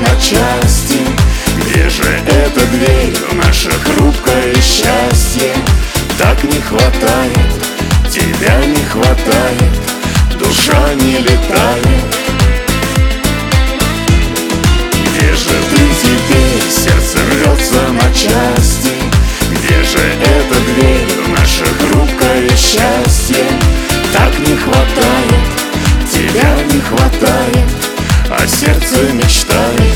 на части. Где же эта дверь в наше хрупкое счастье? Так не хватает, тебя не хватает, душа не летает. Где же ты теперь? Сердце рвется на части. Где же эта дверь в наше хрупкое счастье? Так не хватает, тебя не хватает, а сердце мечтает.